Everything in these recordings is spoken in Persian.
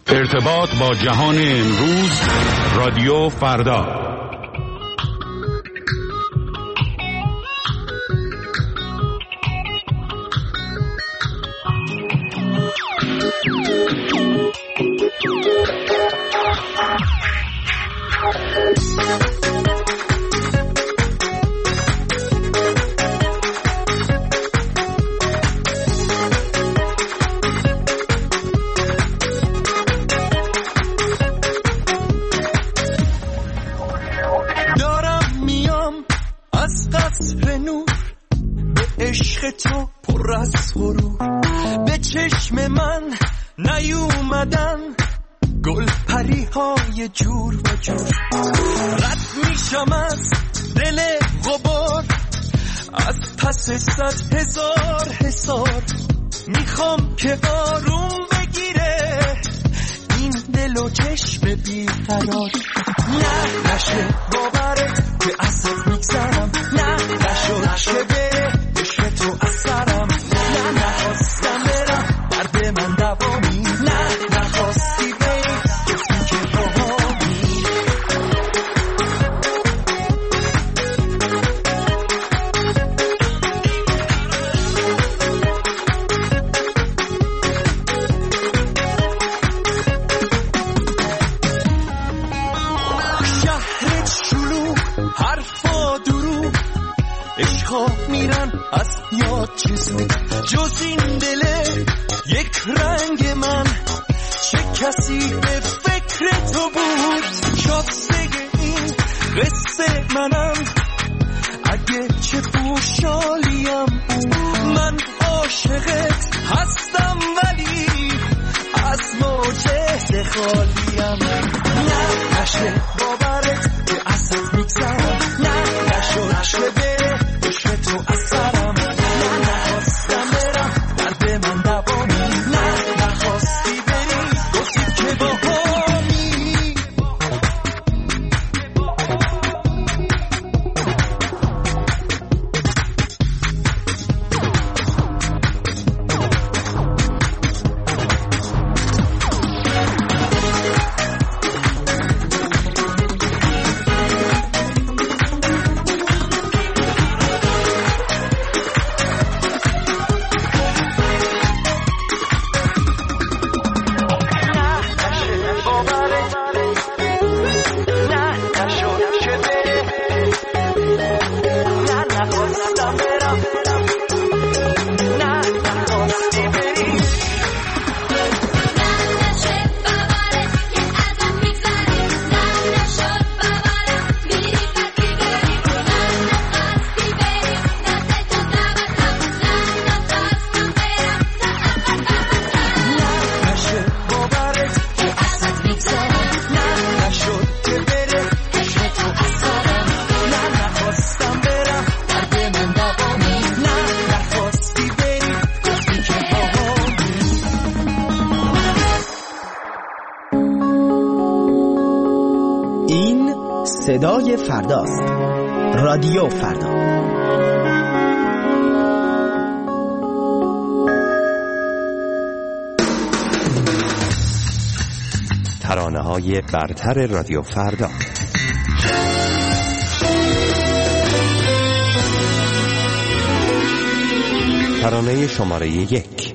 ارتباط با جهان امروز، رادیو فردا. هزار میخوام که آروم بگیره این دل و چشم بیقرار. نه نشه باورت که اصف میگذرم، نه نشد که بره عشق تو از سرم، نه نخواستم برم درد من دوامی، نه نخواستی بری گفتی که باهامی. میرن از یاد چیزی جز این دله یک رنگ من، چه کسی به فکر تو بود شاخصه این قصه منم. اگه چه خوشحالیم من عاشقت هستم ولی از موجه خالیم. نه نشه باورت که اصلا میگذرم، نه نشد بره عشق تو از سرم، نه نخواستم برم درد من دوامی، نه نخواستی بری گفتی که باهامی. صدای فرداست. رادیو فردا. ترانه‌های برتر رادیو فردا. ترانه شماره 1.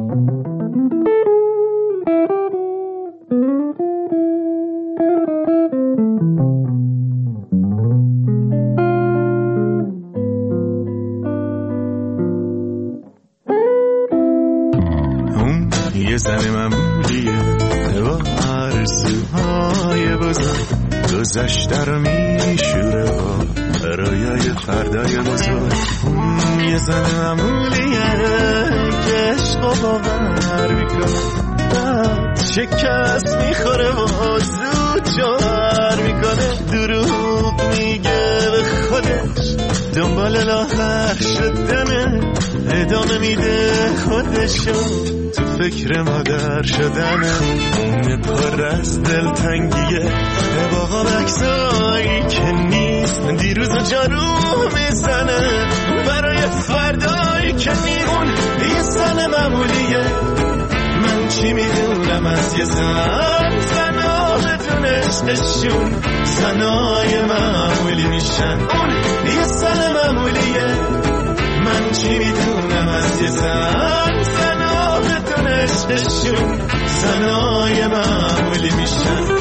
یه زن معمولیه با آرزوهای بزرگ، گذشته رو میشوره با برای فردای بزرگ. یه زن معمولیه که عشق و باور میکنه، بعد شکست میخوره و زود جوهر میکنه. دروغ میگه به خودش، دنبال لاغر شدنه، ادامه میده خودشو تو فکر مادر شدنه. پر از دلتنگیه باقا بکسایی که نیست، دیروز و جارو میزنه برای فردایی که نیرون. یه زن معمولیه، من چی میدونم میدونم از یه زنا بدون عشقشون زنای معمولی میشن. اون یه زن معمولیه، من چی میدونم از یه زنا بدون عشقشون زنای معمولی میشن.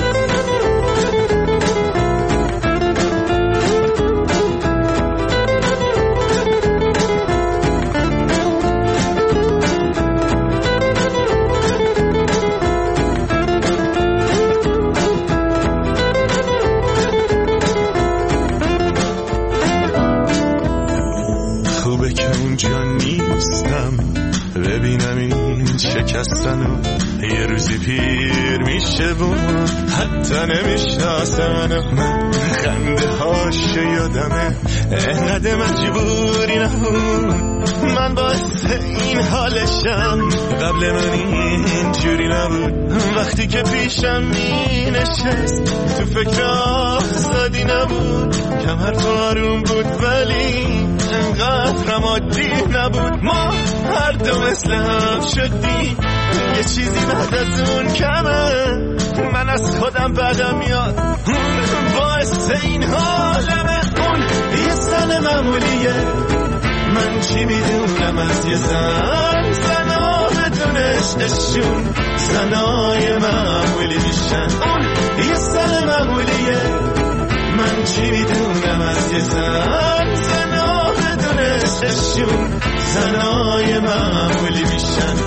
ببینم این شکستنو یه روزی پیر میشه و حتی نمیشناسه من خنده هاش یادمه انقدر مجبوری نبود من باعث این حالشم. قبل من این جوری نبود، وقتی که پیشم می نشست تو فکر آزادی نبود. کمر تو آروم بود ولی انقدر عادی نبود. ما هر دو مثل هم شدیم، یه چیزی بعد از اون کمه. من از خودم بدم میاد، باعث این حالمه. اون یه زن معمولیه، من چی میدونم از یه زنا بدون عشقشون زنای معمولی میشن. اون یه زن معمولیه، من چی میدونم از یه زنا بدون عشقشون زنای معمولی میشن.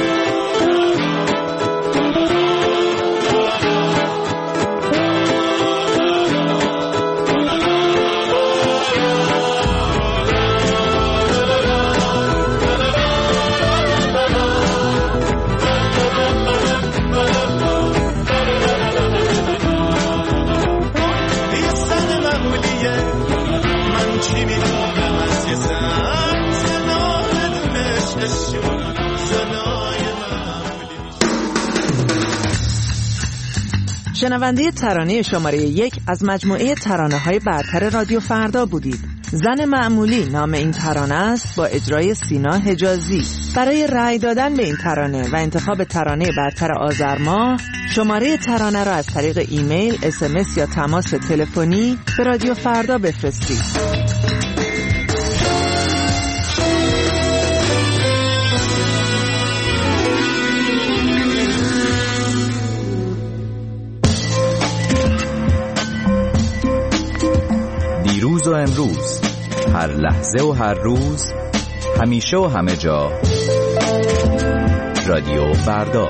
شنونده ترانه شماره 1 از مجموعه ترانه‌های برتر رادیو فردا بودید. زن معمولی نام این ترانه است با اجرای سینا حجازی. برای رأی دادن به این ترانه و انتخاب ترانه برتر آذر ماه، شماره ترانه را از طریق ایمیل، SMS یا تماس تلفنی به رادیو فردا بفرستید. دیروز و امروز، هر لحظه و هر روز، همیشه و همه جا، رادیو فردا.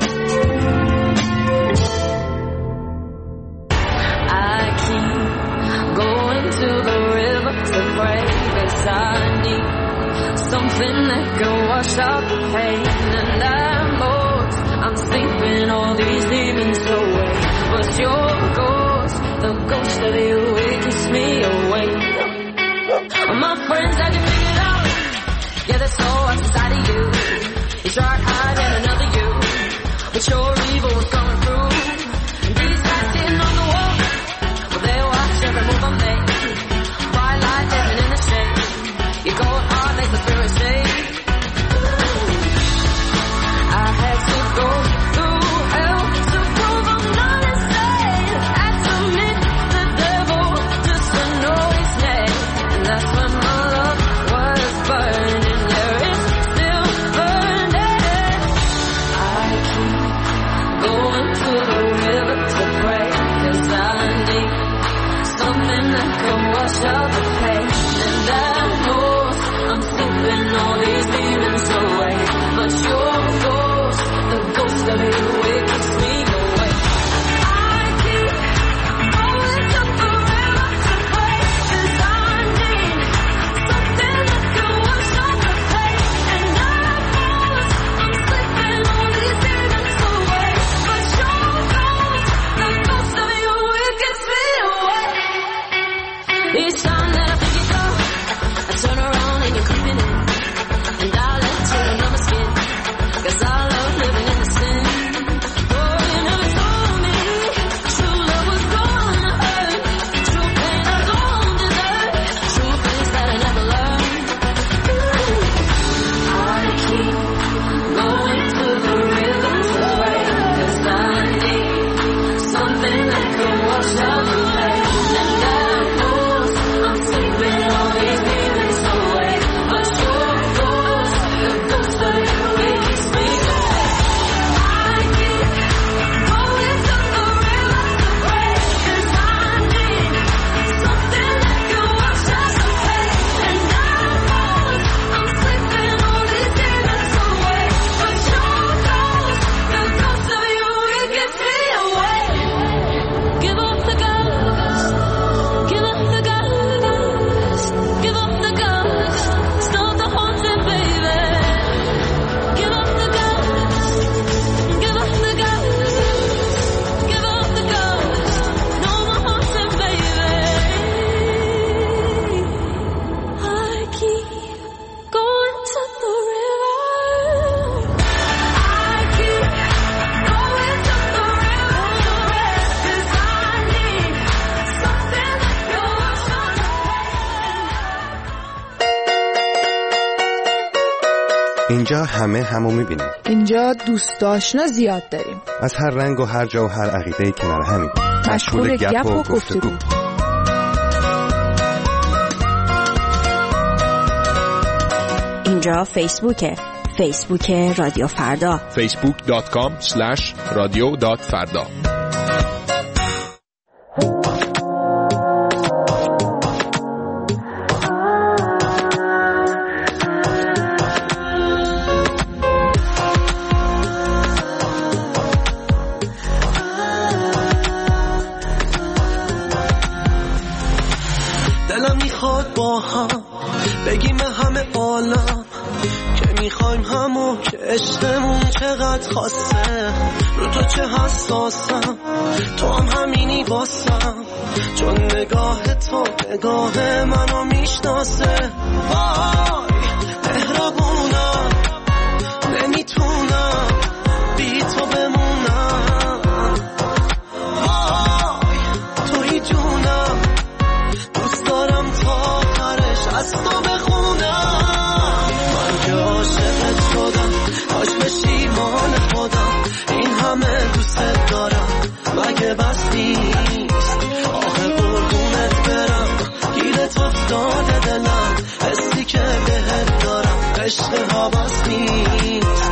The ghost of you, it keeps me awake. My friends had you figured out. Yeah, there's so much inside of you. You tried hiding another you, but your evil was coming through. And these guys sitting on the wall, well, they watch every move I make. Firelight living in the shade. You go hard, make the spirit stay. I had to go through hell to prove I'm not insane. Had to meet the devil just to know his name. And that's when my love was burning. Yeah, it's still burning. I keep going to the river to pray, 'cause I need something that can wash out the pain. And I know I'm slipping all these demons away, but your ghost, the ghost of you, it keeps me away. I keep going to the river to pray, 'cause I need something that can wash out the pain. And I know I'm slipping all these demons away, but your ghost, the ghost of you, it keeps me away. Each time that اینجا همه همو میبینیم. اینجا دوست آشنا زیاد داریم. از هر رنگ و هر جا و هر عقیده‌ای کنار همیم. مشغول گپ و گفتگو. اینجا فیسبوک رادیو فردا. facebook.com/radio.farda. دلم میخواد با هم بگیم همه عالم که میخوایم همو که عشقمون چقدر خاصه. رو تو چه حساسم، تو هم همینی واسم، چون نگاه تو نگاه منو میشناسه. وای مهربونم، نمیتونم بی تو بمونم. وای توی جونم، دوست دارم تا آخرش از تو بخونم. من که عاشقت شدم، کاش بشی مال خودم. این همه دوست دارم، مگه بس نیست؟ آخه قربونت برم، گیرت افتاده دلم. حسی که بهت دارم عشق ها بس نیست.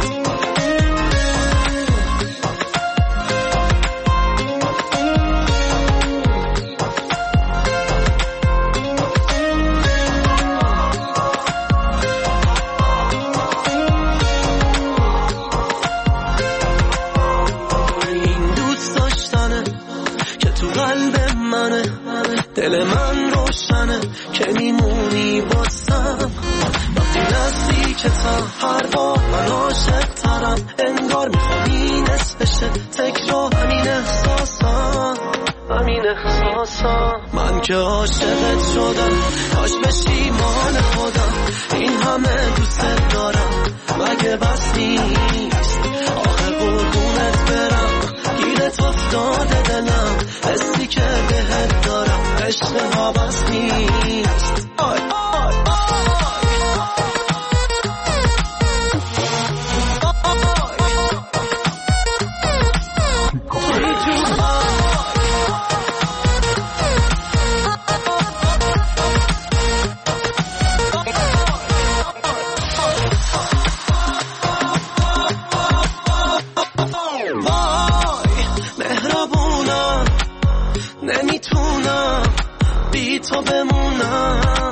دل من روشنه که میمونی بازم. وقتی نزدیکتم هر بار من عاشق ترم. انگار میخوایی نصفشه تکرار همین احساسم. من که عاشقت شدم، کاش بشی مال خودم. این همه دوست دارم، مگه بس نیست؟ آخه قربونت برم، گیرت افتاده دلم. حسی که بهت دارم عشق ها بس نیست. آی آی نمیتونم بی تو بمونم.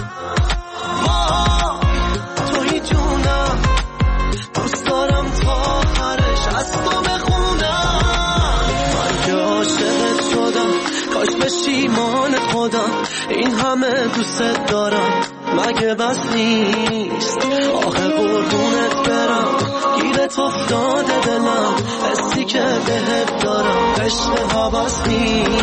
توی جونم، دوست دارم تا آخرش از تو بخونم. من که عاشقت شدم، کاش بشی مال خودم. این همه دوست دارم، مگه بس نیست؟ آخه قربونت برم، گیرت افتاده دلم. حسی که بهت دارم عشق ها بس نیست.